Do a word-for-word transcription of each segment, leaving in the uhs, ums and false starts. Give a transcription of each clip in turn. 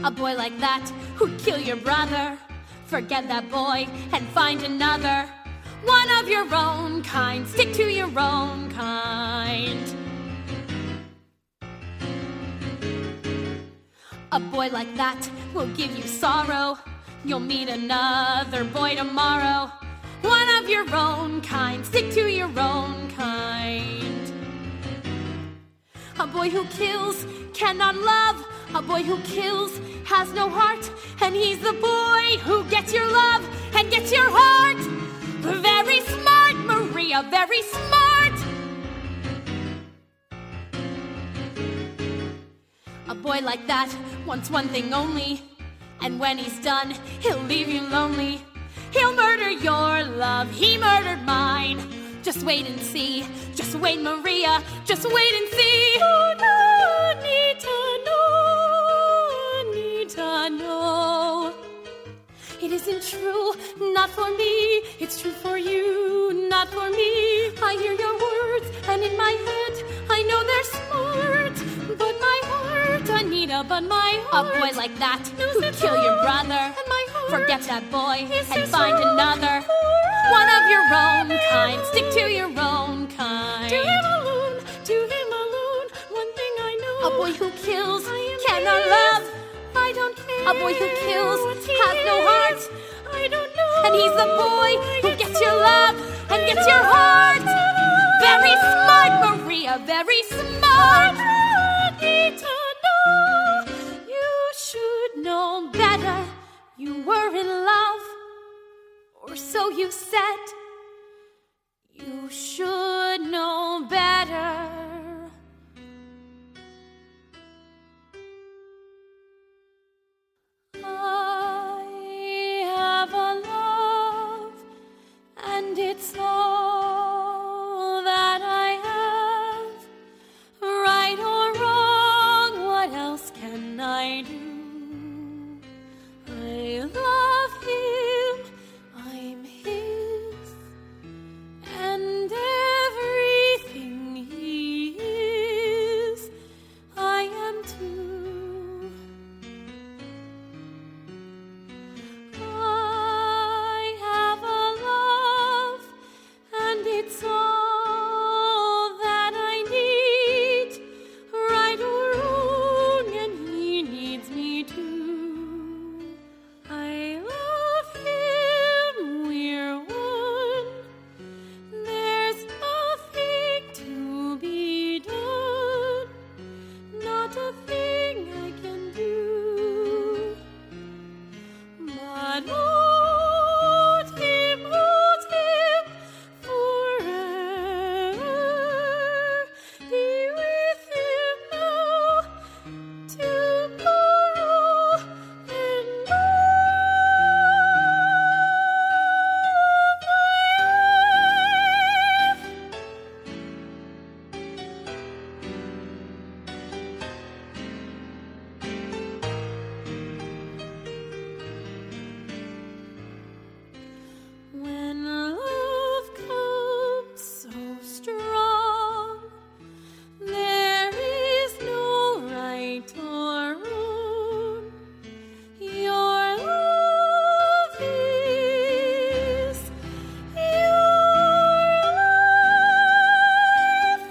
A boy like that who'd kill your brother. Forget that boy and find another. One of your own kind, stick to your own kind. A boy like that will give you sorrow. You'll meet another boy tomorrow. One of your own kind, stick to your own kind. A boy who kills cannot love. A boy who kills has no heart. And he's the boy who gets your love and gets your heart. Very smart, Maria, very smart. A boy like that wants one thing only. And when he's done, he'll leave you lonely. He'll murder your love, he murdered mine. Just wait and see, just wait, Maria, just wait and see. Oh, no, need to know, need to know. It isn't true, not for me. It's true for you, not for me. I hear your words, and in my head, I know they're smart. But my heart, Anita, but my heart. A boy like that who'd kill your brother. And my heart, forget that boy and find another. One of your own kind, stick to your own kind. To him alone, to him alone. One thing I know. A boy who kills cannot love. I don't care. A boy who kills has no heart. I don't know. And he's the boy who gets your love and gets your heart. Very smart, Maria, very smart. Need to know. You should know better. You were in love, or so you said. You should know better. I have a love, and it's all that I have. Right or wrong, what else can I do? I love him, I'm his, and everything he is, I am too. I have a love, and it's all that I need, right or wrong, and he needs me too. I love him, we're one. There's nothing to be done, not a thing I can do. But hold him, hold him forever. Be with him now, tomorrow, and all my life. When love comes so strong, there is no right or wrong. Your love is your life.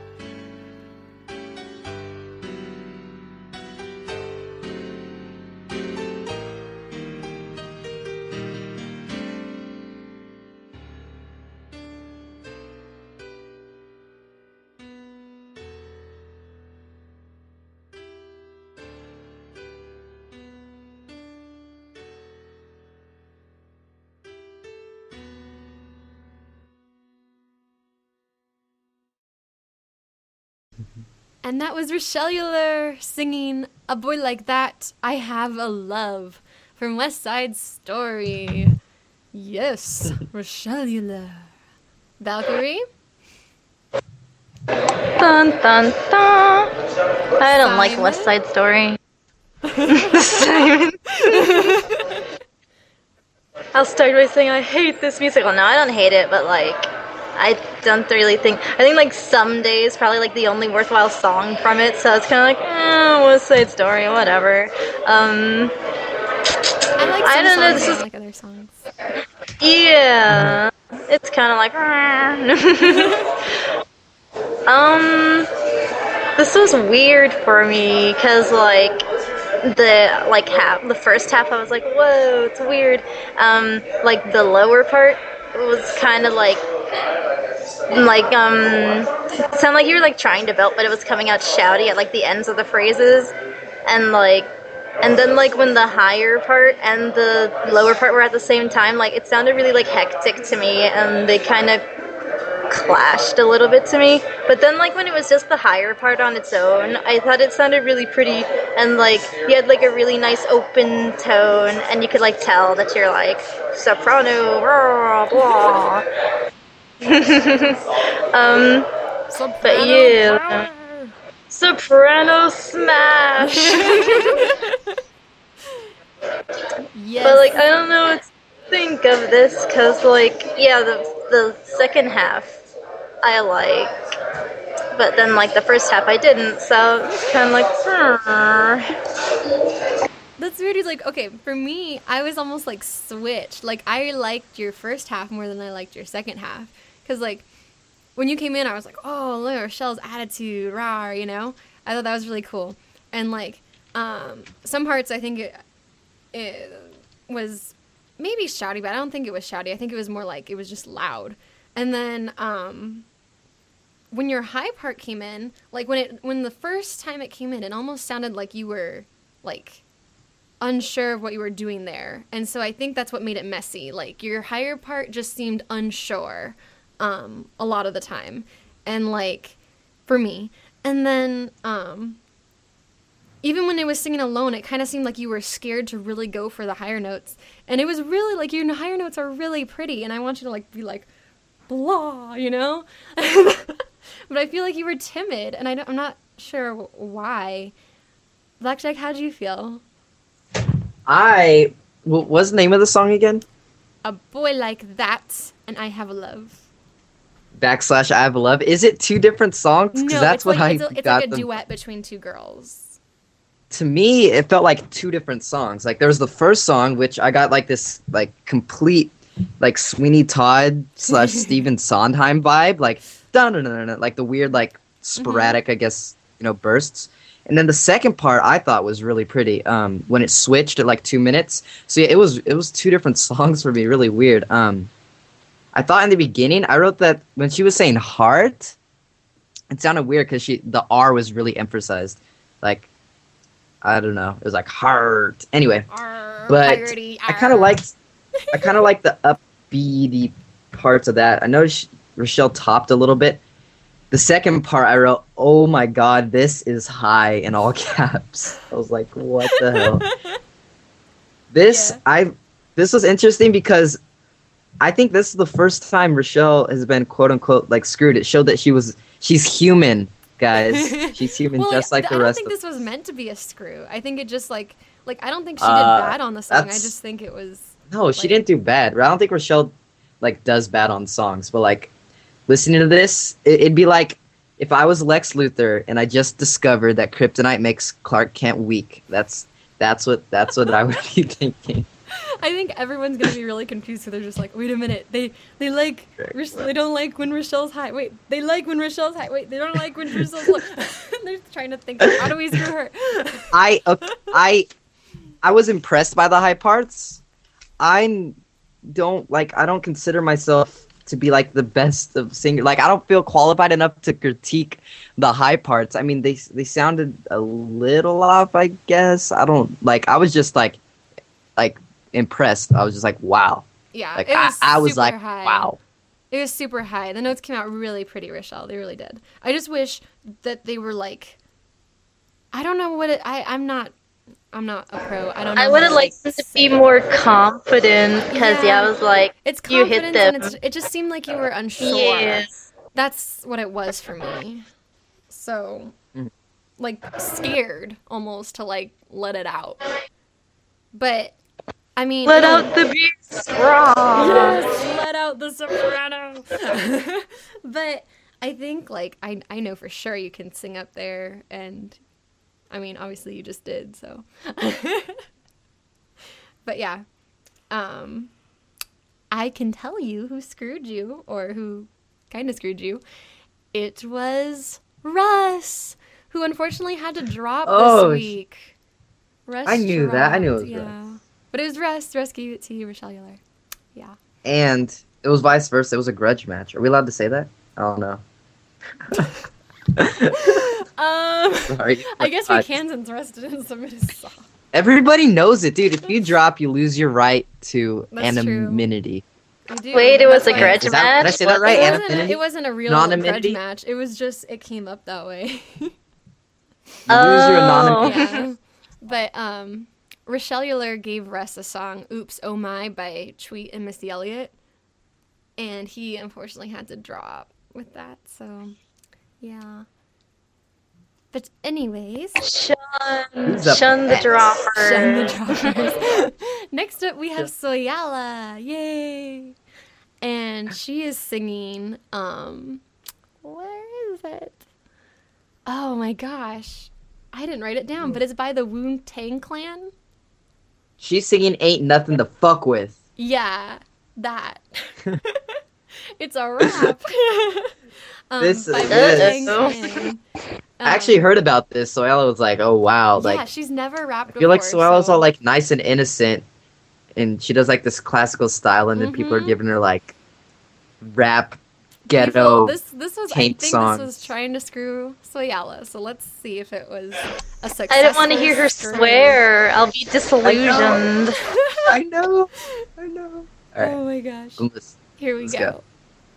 And that was Rochelle Euler singing A Boy Like That, I Have a Love from West Side Story. Yes, Rochelle Euler. Valkyrie? Dun dun dun. I don't like Simon? West Side Story. Simon. I'll start by saying I hate this musical. No, I don't hate it, but like, I don't really think. I think like Someday is probably like the only worthwhile song from it. So it's kind of like, eh, West Side Story, whatever. Um, I like some I don't know. songs, This I is don't like other songs. yeah. It's kind of like. um, this was weird for me because like. The like half, the first half, I was like, "Whoa, it's weird." Um, like the lower part was kind of like, like um, it sounded like you were like trying to belt, but it was coming out shouty at like the ends of the phrases, and like, and then like when the higher part and the lower part were at the same time, like it sounded really like hectic to me, and they kind of clashed a little bit to me. But then like when it was just the higher part on its own, I thought it sounded really pretty, and like you had like a really nice open tone, and you could like tell that you're like soprano, blah blah. um Soprano but yeah, power. soprano smash. Yes. But like I don't know what to think of this, because like yeah, the the second half I like, but then like the first half I didn't, so it's kind of like hmm. That's weird. He's like, okay, for me, I was almost like switched. Like, I liked your first half more than I liked your second half. Because, like, when you came in, I was like, oh, look, Rochelle's attitude, rah, you know? I thought that was really cool. And, like, um, some parts I think it, it was maybe shouty, but I don't think it was shouty. I think it was more like it was just loud. And then um, when your high part came in, like, when it when the first time it came in, it almost sounded like you were, like, unsure of what you were doing there. And so I think that's what made it messy. Like, your higher part just seemed unsure um, a lot of the time. And, like, for me. And then um, even when it was singing alone, it kind of seemed like you were scared to really go for the higher notes. And it was really, like, your higher notes are really pretty. And I want you to, like, be like, blah, you know? But I feel like you were timid. And I don't, I'm not sure why. Blackjack, how did you feel? I what was the name of the song again? A Boy Like That, and I Have a Love. Backslash I Have a Love. Is it two different songs? Because No, that's it's what like, I it's, a, it's got like a them. duet between two girls. To me, it felt like two different songs. Like there was the first song, which I got like this like complete like Sweeney Todd slash Stephen Sondheim vibe, like dun dun dun dun, like the weird like sporadic, mm-hmm. I guess you know bursts. And then the second part I thought was really pretty um, when it switched at like two minutes. So yeah, it was it was two different songs for me, really weird. Um, I thought in the beginning, I wrote that when she was saying heart, it sounded weird because she the R was really emphasized. Like, I don't know, it was like heart. Anyway, Arr, but piratey, I kind of liked I kind of liked the upbeat parts of that. I know she, Rochelle topped a little bit. The second part, I wrote, oh my god, this is high in all caps. I was like, what the hell? This, yeah. I, this was interesting because I think this is the first time Rochelle has been quote unquote like screwed. It showed that she was, she's human, guys. She's human well, just like I the rest of I don't think us. this was meant to be a screw. I think it just like, like I don't think she did Uh, bad on the song. I that's- just think it was. No, she like- didn't do bad. I don't think Rochelle like does bad on songs, but like listening to this, it, it'd be like if I was Lex Luthor and I just discovered that kryptonite makes Clark Kent weak. That's that's what that's what I would be thinking. I think everyone's gonna be really confused. So they're just like, wait a minute, they they like Roch- they don't like when Rochelle's high. Wait, they like when Rochelle's high. Wait, they don't like when Rochelle's low. They're trying to think, how do we screw her? I okay, I I was impressed by the high parts. I don't like I don't consider myself to be like the best of singer. Like I don't feel qualified enough to critique the high parts. I mean, they they sounded a little off, I guess. I don't like. I was just like, like impressed. I was just like, wow. Yeah, Like it was I, I was super like, high. wow. It was super high. The notes came out really pretty, Rochelle. They really did. I just wish that they were like, I don't know what it. I I'm not. I'm not a pro. I don't know. I how would have to, liked like, them to say be it. more confident, because yeah. Yeah. I was like, It's you confidence, hit them. and it's, it just seemed like you were unsure. Yes. That's what it was for me. So, like, scared almost to like let it out. But I mean, Let it'll- out the beast. Raw. Yes, let out the soprano. But I think, like, I I know for sure you can sing up there, and I mean, obviously you just did, so. But yeah, um, I can tell you who screwed you, or who kind of screwed you. It was Russ, who unfortunately had to drop Oh, this sh- week. Russ I knew that. I knew it was dropped, Russ. yeah. But it was Russ. Russ gave it to you, Rochelle Euler. Yeah. And it was vice versa. It was a grudge match. Are we allowed to say that? I don't know. Um, Sorry. I guess we Uh, can since Russ didn't submit his song. Everybody knows it, dude. If you drop, you lose your right to That's true. anonymity. We do. Wait, it was That's a why- grudge Is that- did I match? say that right? It Was it? wasn't, Anonymity? it wasn't a real grudge Anonymity? match. It was just, it came up that way. You lose your Oh. anonymity. Yeah. But um, Rochelle Euler gave Russ a song, Oops, Oh My, by Tweet and Missy Elliott. And he unfortunately had to drop with that, so yeah. But anyways, Shun, Who's up shun the next? dropper. shun the droppers. Next up, we have Soyala. Yay! And she is singing, um, where is it? Oh my gosh. I didn't write it down, but it's by the Wu-Tang Clan. She's singing Ain't Nothing to Fuck With. Yeah, that. It's a rap. um, This- by this- Wu-Tang Clan. I actually Um, heard about this, so Ella was like, oh wow. yeah, Like, she's never rapped I before. feel like Soella's so- all like nice and innocent, and she does like this classical style, and then people are Mhm. giving her like rap, People- ghetto. This this was I taint think songs. this was trying to screw Soyala. So let's see if it was a success. I didn't want to hear her swear. I'll be disillusioned. I know, I know. All right, Oh my gosh. let's- Here we let's go. go.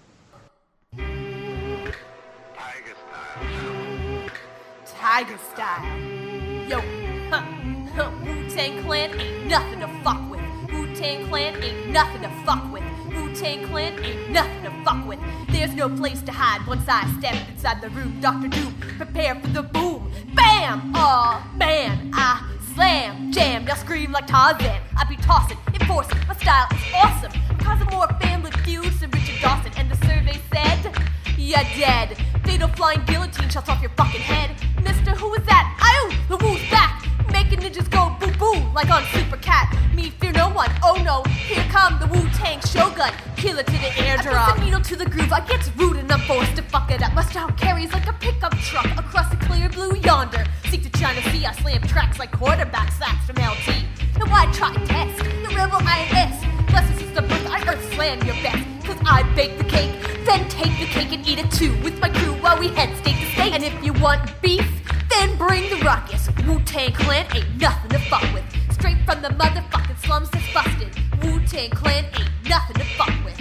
Tiger style. Yo, huh, huh, Wu-Tang Clan ain't nothing to fuck with. Wu-Tang Clan ain't nothing to fuck with. Wu-Tang Clan ain't nothing to fuck with. There's no place to hide once I step inside the room. Doctor Doom, prepare for the boom. Bam! Aw, man, I slam, jam, y'all scream like Tarzan. I be tossing, enforcing, my style is awesome. I'm causing more family feuds than Richard Dawson. And the survey said, you're dead. Fatal flying guillotine shots off your fucking head. Mister, who is that? Ayo, the Wu's back. Making ninjas go boo boo like on Super Cat. Me fear no one. Oh no, here come the Wu-Tang Shogun. Killer to the airdrop. I put the needle to the groove. I get rude and I'm forced to fuck it up. My style carries like a pickup truck across the clear blue yonder. Seek to China Sea. I slam tracks like quarterback sacks from L T. Now why try and test the rebel I S? Bless this is the birth I earth slam your best. Cause I bake the cake, then take the cake and eat it too with my crew while we head state to state. And if you want beef, then bring the ruckus. Wu-Tang Clan ain't nothing to fuck with. Straight from the motherfucking slums that's busted. Wu-Tang Clan ain't nothing to fuck with.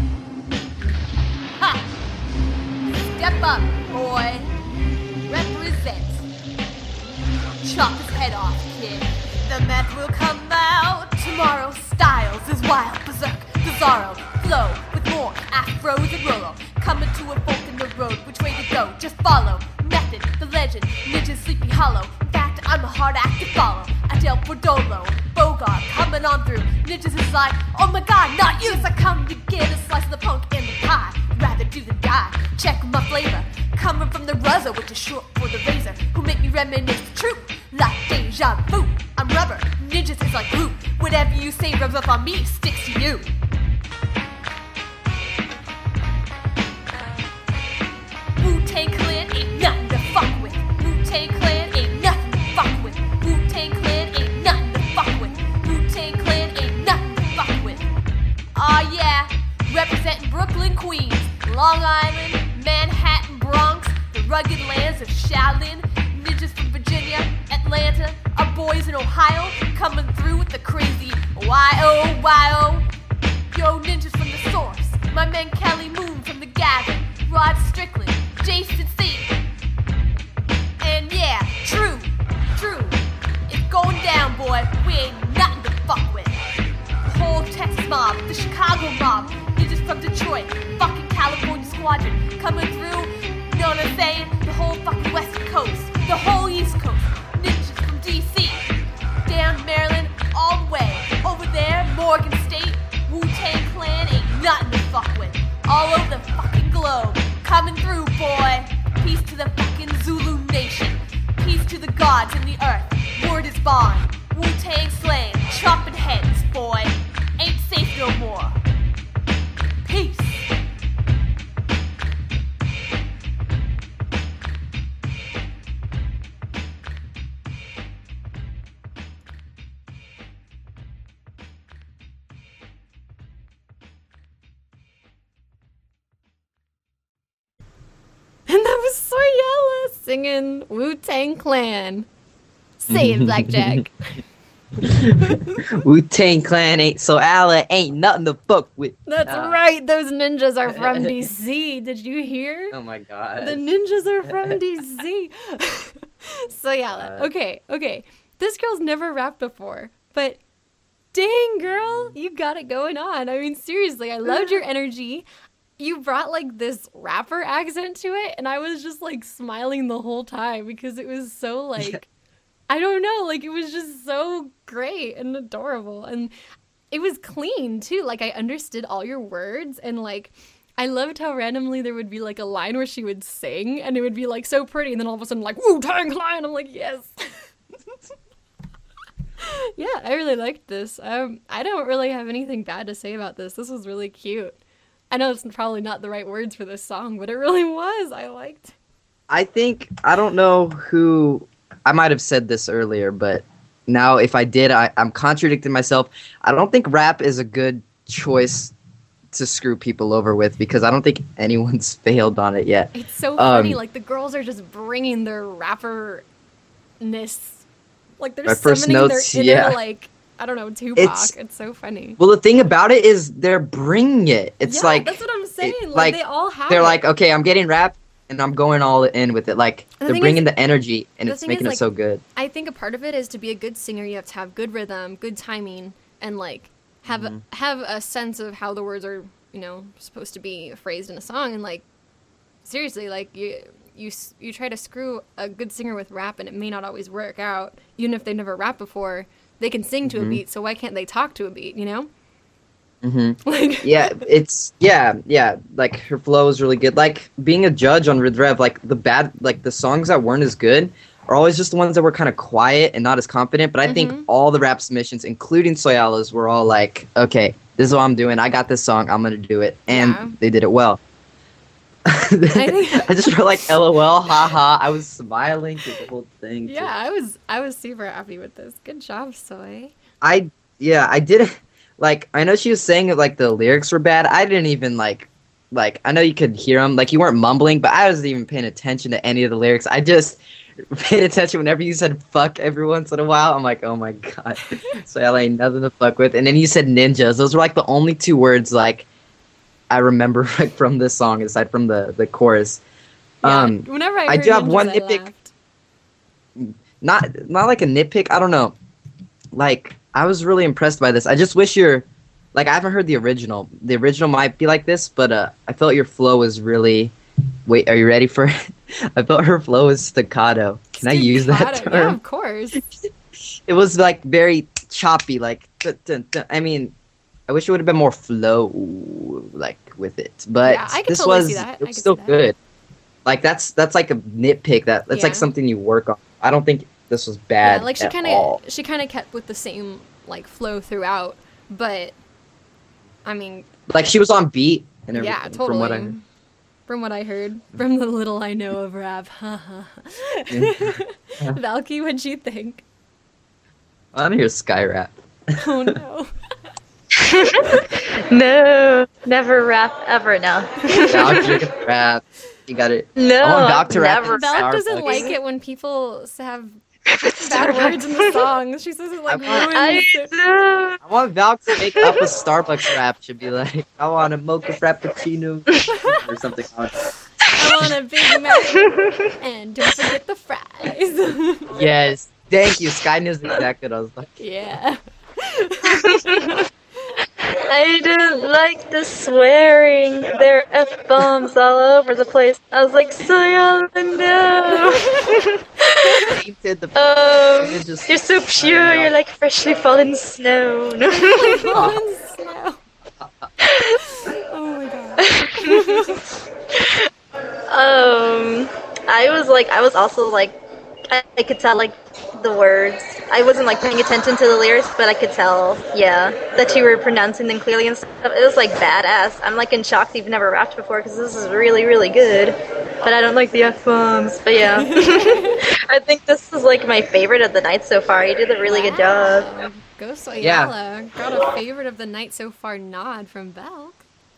Ha! Step up, boy. Represent. Chop his head off, kid. The meth will come out tomorrow. Styles is wild, berserk, bizarro. Flow with more afros and Rolo. Coming to a fork in the road. Which way to go? Just follow. Method, the legend, ninja Sleepy Hollow. In fact, I'm a hard act to follow. I dealt for Dolo, Bogart, coming on through. Ninjas is like, oh my god, not you! Yes, I come to get a slice of the punk and the pie. Rather do than die. Check my flavor. Coming from the Ruzza, which is short for the razor. Who make me reminisce the truth. Like deja vu. I'm rubber. Ninjas is like glue. Whatever you say rubs up on me, sticks to you. Wu-Tang Clan ain't nothing to fuck with. Wu-Tang Clan ain't nothing to fuck with. Wu-Tang Clan ain't nothing to fuck with. Wu-Tang Clan ain't nothing to fuck with. Aw yeah, representing Brooklyn, Queens, Long Island, Manhattan, Bronx, the rugged lands of Shaolin, ninjas from Virginia, Atlanta, our boys in Ohio, coming through with the crazy Y O Y O. Yo, ninjas from the source, my man Kelly Moon from the Gavin, Rod Strickland, Jason C. And yeah, true, true, it's going down, boy, we ain't nothing to fuck with. The whole Texas mob, the Chicago mob, ninjas from Detroit, fucking California squadron, coming through, you know what I'm saying? The whole fucking West Coast, the whole East Coast, ninjas from D C, down Maryland, all the way, over there, all over the fucking globe. Coming through, boy. Peace to the fucking Zulu nation. Peace to the gods and the earth. Word is bond. Wu-Tang slang. Chopping heads, boy. Ain't safe no more. Peace. And that was Soyella singing Wu-Tang Clan. Say it, Blackjack. Wu-Tang Clan ain't so Allah ain't nothing to fuck with. That's Ah. right. Those ninjas are from D C. Did you hear? Oh my god. The ninjas are from D C. Soyella. Uh, Okay, okay. This girl's never rapped before, but dang, girl, you got it going on. I mean, seriously, I loved your energy. You brought like this rapper accent to it, and I was just like smiling the whole time because it was so like, Yeah. I don't know, like it was just so great and adorable. And it was clean too. Like I understood all your words, and like I loved how randomly there would be like a line where she would sing and it would be like so pretty, and then all of a sudden like Wu-Tang Clan. I'm like, yes. Yeah, I really liked this. Um, I don't really have anything bad to say about this. This was really cute. I know it's probably not the right words for this song, but it really was. I liked. I think I don't know who I might have said this earlier, but now if I did, I, I'm contradicting myself. I don't think rap is a good choice to screw people over with because I don't think anyone's failed on it yet. It's so Um, funny. Like the girls are just bringing their rapperness. Like they're My first summoning notes, their inner yeah. like I don't know Tupac. It's- It's, so funny. Well, the thing about it is they're bringing it. It's yeah, like that's what I'm saying. it- like, like, they all have. they're it. like, okay, I'm getting rap and I'm going all in with it. Like The they're thing bringing is- the energy and the it's thing making is, it like, so good. I think a part of it is to be a good singer, you have to have good rhythm, good timing, and like have Mm-hmm. a, have a sense of how the words are, you know, supposed to be phrased in a song. And like seriously, like you you s- you try to screw a good singer with rap, and it may not always work out. Even if they've never rapped before, they can sing to Mm-hmm. a beat. So why can't they talk to a beat? You know? Mm-hmm. Like Yeah, it's yeah, yeah. Like her flow is really good. Like being a judge on Red Rev, like the bad, like the songs that weren't as good are always just the ones that were kind of quiet and not as confident. But I Mhm. think all the rap submissions, including Soyalla's, were all like, okay, this is what I'm doing. I got this song. I'm gonna do it, and Yeah. they did it well. I, think- I just wrote like LOL, haha. I was smiling through the whole thing. yeah, I was I was super happy with this. Good job, Soy. I yeah, I did like I know she was saying that like the lyrics were bad. I didn't even like like I know you could hear them like you weren't mumbling, but I wasn't even paying attention to any of the lyrics. I just paid attention whenever you said fuck every once in a while. I'm like, "Oh my god." So I ain't nothing to fuck with. And then you said ninjas. Those were like the only two words like I remember like from this song aside from the the chorus. Yeah, Um whenever I, I heard do have ninjas, one I nitpick. laughed. not not like a nitpick. I don't know. Like I was really impressed by this. I just wish your like I haven't heard the original. The original might be like this, but uh, I felt your flow was really. Wait, are you ready for it? I felt her flow was staccato. Can I use that Staccato, term? Yeah, of course. It was like very choppy. Like dun, dun, dun. I mean, I wish it would have been more flow like with it. But Yeah, I could this totally was see that. it I was could still see that. good. Like that's that's like a nitpick. That that's like Yeah. something you work on. I don't think this was bad. Yeah, like she at kind all. of she kind of kept with the same like flow throughout, but I mean, Like she was on beat and everything. yeah, totally. From what I heard. From what I heard, from the little I know of rap. Valky, what'd you think? I want to hear Sky rap. Oh no. No, never rap ever. No. Valk, you can rap. You got it. No, I want Valk to rap. never. in Valk doesn't Starbucks. like it when people s- have bad words in the songs. She says it like I want- I ruins it. know. I want Valk to make up a Starbucks rap. Should be like, I want a mocha frappuccino or something. I want a Big Mac and don't forget the fries. Yes. Thank you. Sky knows exactly what I was like. Yeah. I didn't like the swearing. There are F bombs all over the place. I was like, Soyala, no. Painted the. Um, it just- you're so pure. You're like freshly fallen snow. Fallen snow. Oh my god. Um, I was like, I was also like, I, I could tell like the words. I wasn't like paying attention to the lyrics, but I could tell, yeah, that you were pronouncing them clearly and stuff. It was like badass. I'm like in shock that you've never rapped before because this is really, really good. But I don't like the F bombs. But yeah, I think this is like my favorite of the night so far. You did a really good job. Ghost Ayala Yeah. got a favorite of the night so far nod from Belk.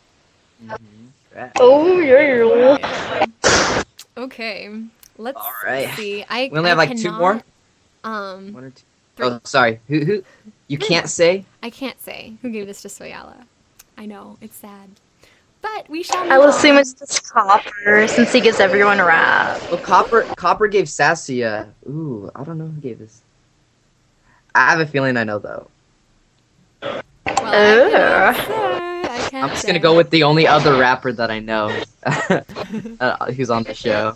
Oh yeah. Okay, let's All right. see. I We only I have, like, two cannot, more? Um, One or two. Three. Oh, sorry. Who? Who? You can't say. I can't say who gave this to Soyala. I know it's sad, but we shall. I move will assume on. it's just Copper since he gives everyone a rap. Well, Copper. Copper gave Sassy a. Ooh, I don't know who gave this. I have a feeling I know though. Well, I cannot Ugh. say. I can't I'm just say. gonna go with the only other rapper that I know, uh, who's on the show.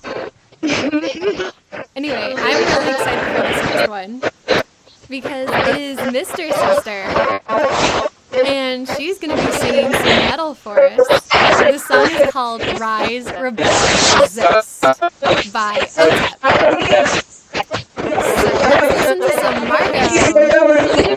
Anyway, I'm really excited for this next one because it is Mister Sister, and she's gonna be singing some metal for us. The song is called "Rise, Rebel, Resist" by O T E P. So let's listen to some Margo.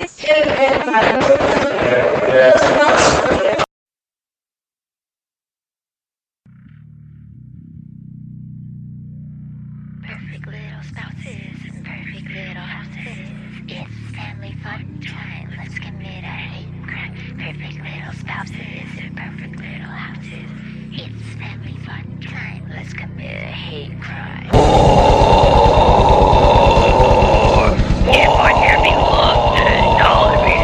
Perfect little spouses and perfect little houses. It's family fun time. Let's commit a hate crime. Perfect little spouses and perfect little houses. It's family fun time. Let's commit a hate crime. If I can be loved, then I'll be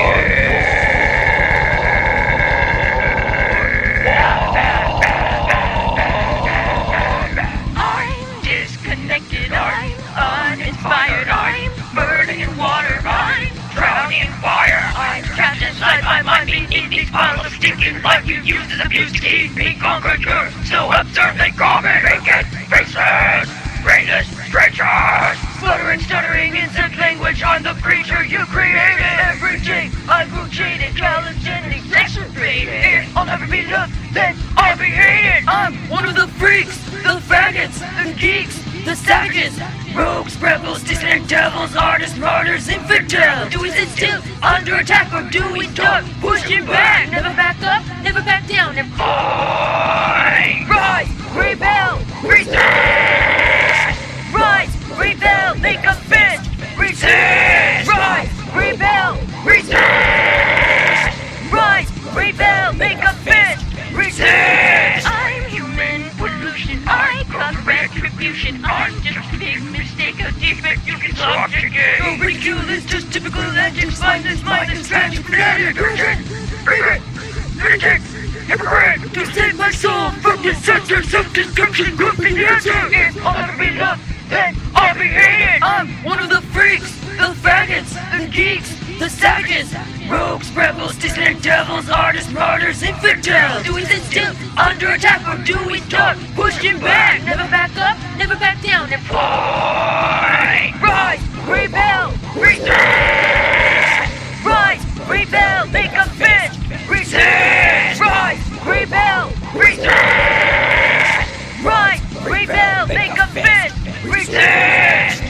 I'm disconnected, I'm uninspired, I'm burning in water, I'm drowning in fire, I'm trapped inside my mind, beneath these piles of stinking life you use as abuse to keep me conquered. You're so absurd they call me vacant faceless, brainless strangers, fluttering, stuttering insect language. I'm the creature you created. Every day I grew jaded, challenged and exacerbated. If I'll never be loved, then I'll be hated. I'm one of the freaks, the faggots, the geeks, the savages, rogues, rebels, distant devils, artists, martyrs, infidels. Do we sit still, under attack, or do we duck, pushing back? Never back up, never back down, never fight. Rise, rebel, resist. Rise, rebel, make a fist. Resist. Rise, rebel, resist. Rise, rebel, make a fist. Resist. I'm human pollution. I cause retribution. I'm just a big mistake, a defect you can subjugate. No ridicule is just typical legend. Spineless, mindless, tragic, fanatic, urgent, bigot, lunatic, hypocrite. To save my soul from the censor, self-destruction could be the answer. If I'll ever be loved, then I'll be hated. I'm one of the freaks, the faggots, the geeks, the savages, rogues, rebels, distant devils, artists, martyrs, infidels. Do we sit still, under attack, or do we duck, pushing back? Never back up, never back down, and fight. Rise, rebel, resist. Rise, rebel, make a fist. Resist. Rise, rebel, resist. Rise, rebel, make a fist. Resist.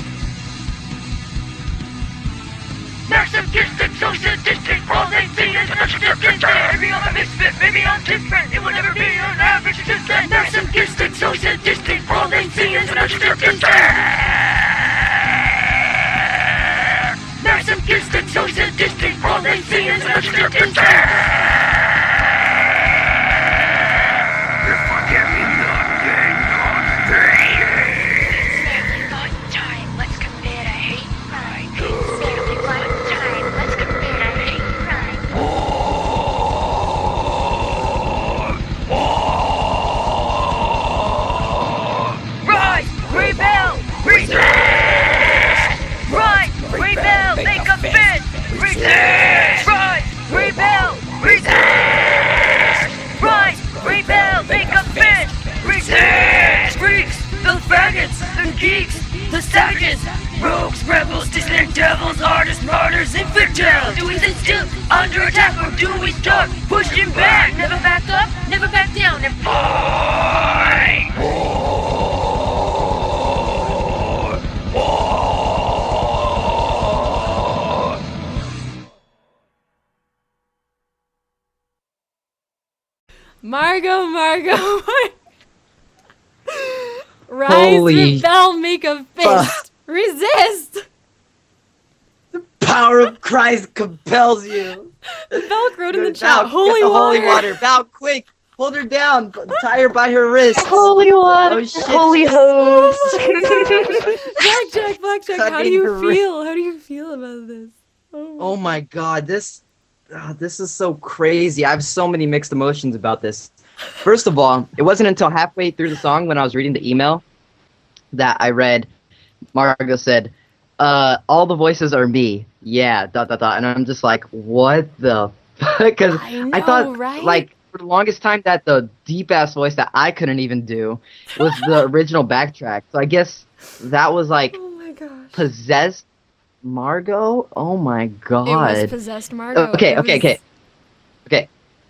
Masochistic, so sadistic, all they see is narcissistic. Maybe I'm a misfit, maybe I'm different. It will never be an average existence. Masochistic, so sadistic, all they see is narcissistic. Masochistic, so sadistic, all they see is narcissistic. Resist! Rise! Rebel! Resist! Rise! Rebel! Make a fist! Resist! Freaks! The faggots! The geeks! The savages, rogues, rebels, distant devils, artists, martyrs, and victims. Do we sit still under attack or do we start pushing back? Never back up, never back down, and fight! War! War! Margot, Margot. Rise, Holy rebel, make a fist. Resist. Power of Christ compels you. Belk wrote in the Val, chat, get holy the water. holy water. Val, quick. Hold her down. Tie her by her wrist. Holy water, Oh, shit. holy hose. Blackjack, Blackjack, how do Cutting you her wrist. feel? How do you feel about this? Oh, Oh my god, this ah, this is so crazy. I have so many mixed emotions about this. First of all, it wasn't until halfway through the song when I was reading the email that I read Margot said, uh, all the voices are me. Yeah, dot dot dot. And I'm just like, what the fuck? Because I I, know, thought, right? like, for the longest time that the deep ass voice that I couldn't even do was the original backtrack. So I guess that was like oh my gosh. possessed Margot. Oh my god. It was possessed Margot. Okay, It okay, was- okay. Okay.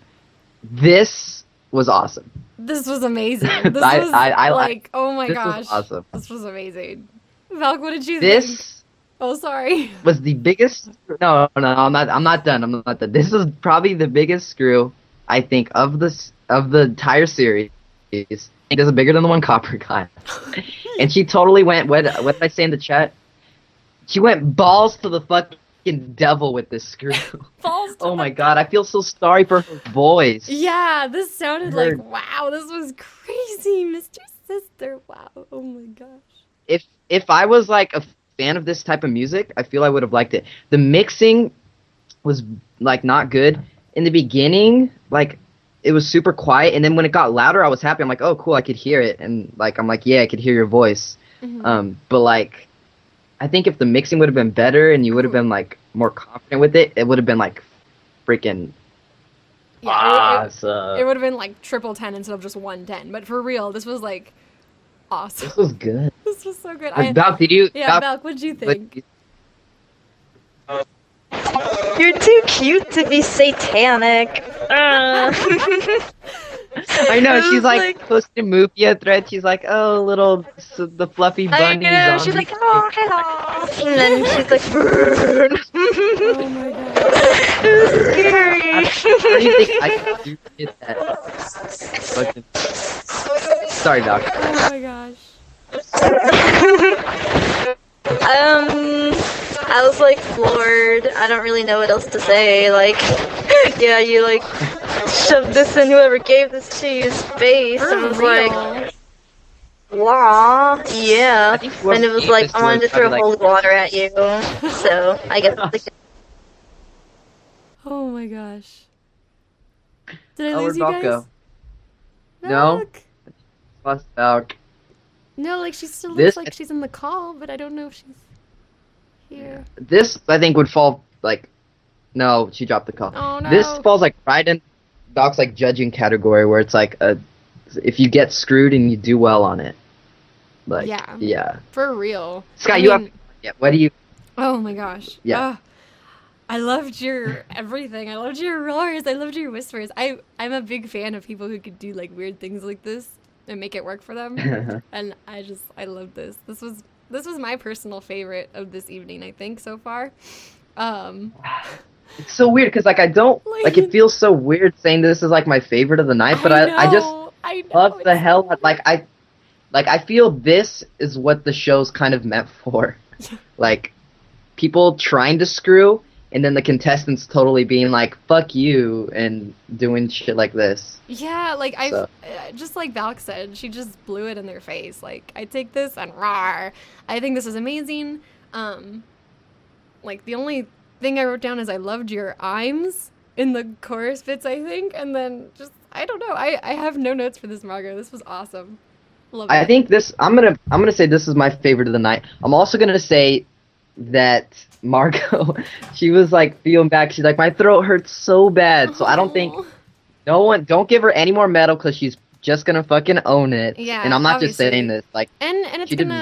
This was awesome. This was amazing. This I- was I- I like- like, oh my this gosh. was awesome. This was amazing. Valk, what did you think? This Oh, sorry. was the biggest. No, no, I'm not. I'm not done. I'm not done. This is probably the biggest screw I think of this of the entire series. It is bigger than the one Copper got, and she totally went. What? What did I say in the chat? She went balls to the fucking devil with this screw. Falls to Oh the- my god, I feel so sorry for her voice. Yeah, this sounded Her- like, wow, this was crazy, Mister Sister. Wow. Oh my gosh. If if I was like a fan of this type of music, I feel I would have liked it. The mixing was like not good in the beginning. Like it was super quiet, and then when it got louder, I was happy. I'm like, oh cool, I could hear it, and like I'm like, yeah, I could hear your voice. Mhm. Um, but like, I think if the mixing would have been better and you would have been like more confident with it, it would have been like freaking Yeah, it- it, awesome. it would have been like triple ten instead of just one ten. But for real, this was like awesome. This was good. This was so good. Uh, I, Val, did you? yeah, Val, Valk, what'd you what- think? You're too cute to be satanic. Uh. I know, It she's was like, posting Mufia thread. She's like, oh, little s- the fluffy I bunny. know, she's like, oh, hello. And then she's like, burn. Oh my god. It was scary. How do you think I can do get that? Fucking- Sorry, Doc. Oh my gosh. Um, I was like floored. I don't really know what else to say. Like, yeah, you like shoved this in whoever gave this to you's face. For and was real. like, wow, yeah. I think whoever And it was gave like, this I to wanted her to throw probably, like- holy water at you. So I guess like, Oh my gosh. Did I Oh, lose you where'd Valk guys? go? No. Valk? Plus, Doc. No, like she still looks This- like she's in the call, but I don't know if she's here. This, I think, would fall, like, no, she dropped the call. Oh no. This falls, like, right in Doc's, like, judging category where it's, like, a, if you get screwed and you do well on it. Like, Yeah. yeah. For real. Sky, I you have, mean- yeah, what do you, Oh my gosh. Yeah. Ah, I loved your everything. I loved your roars. I loved your whispers. I I'm a big fan of people who could do like weird things like this and make it work for them. And I just I love this. This was this was my personal favorite of this evening, I think, so far. Um it's so weird, because, like, I don't, Like- like, it feels so weird saying this is, like, my favorite of the night, but I, I, just know, I know, love the it's hell, so like, I, like, I feel this is what the show's kind of meant for. Like, people trying to screw, and then the contestants totally being like, fuck you, and doing shit like this. Yeah, like I, So- uh, just like Valk said, she just blew it in their face. Like I take this and rawr. I think this is amazing. Um, like the only thing I wrote down is I loved your "ims" in the chorus bits. I think, and then just I don't know. I I have no notes for this, Margot. This was awesome. Love it. I think this, I'm gonna, I'm gonna say this is my favorite of the night. I'm also gonna say that Margot, she was like feeling back. She's like, my throat hurts so bad. So I don't think, Aw. no one, don't give her any more medal, because she's just gonna fucking own it. Yeah, And I'm not just obviously. saying this, like, And and it's she gonna didn't, like,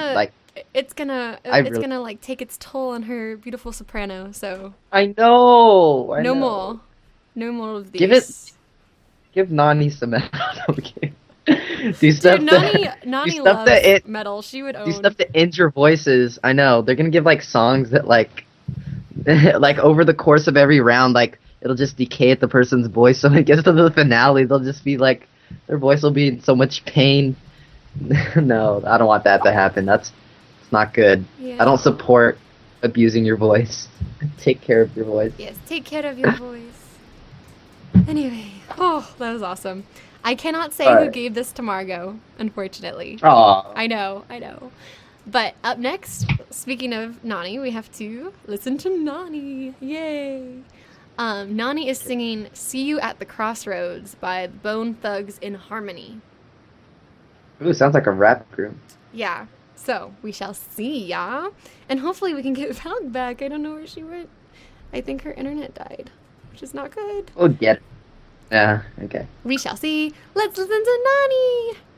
it's gonna I it's really- gonna like take its toll on her beautiful soprano. So I know. I no know. more, no more of these. Give it- Give Nani some metal. Okay. Do stuff Dude, Nani, that, Nani stuff loves that it- metal. She would own. do stuff to injure voices. I know. They're gonna give like songs that like like over the course of every round, like it'll just decay at the person's voice. So when it gets to the finale, they'll just be like their voice will be in so much pain. No, I don't want that to happen. That's it's not good. Yeah. I don't support abusing your voice. Take care of your voice. Yes, take care of your voice. Anyway, oh, that was awesome. I cannot say who Alright. gave this to Margot, unfortunately. Aw. I know, I know. But up next, speaking of Nani, we have to listen to Nani. Yay! Um, Nani is singing "See You at the Crossroads" by the Bone Thugs in Harmony. Ooh, sounds like a rap group. Yeah, so we shall see, yeah? And hopefully we can get Valk back. I don't know where she went. I think her internet died, which is not good. We'll get it. Yeah, okay. We shall see. Let's listen to Nani!